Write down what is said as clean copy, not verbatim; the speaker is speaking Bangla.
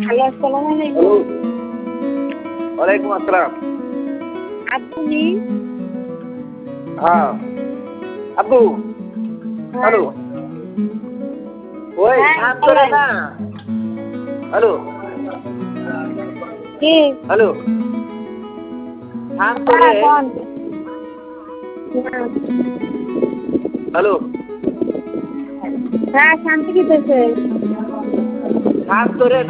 হ্যালো, আসসালামু হ্যালো, আলাইকুম। ওয়ালাইকুম আসসালাম। আপনি? হ্যাঁ, আব্বু, হ্যাঁ, হ্যালো, ওই হ্যাঁ ধান করে বলেন। না, হ্যালো, কে? হ্যালো, ধান করে, হ্যাঁ, কোন? হ্যাঁ, হ্যালো, হ্যাঁ, শান্তি দিতেছে। ধান করে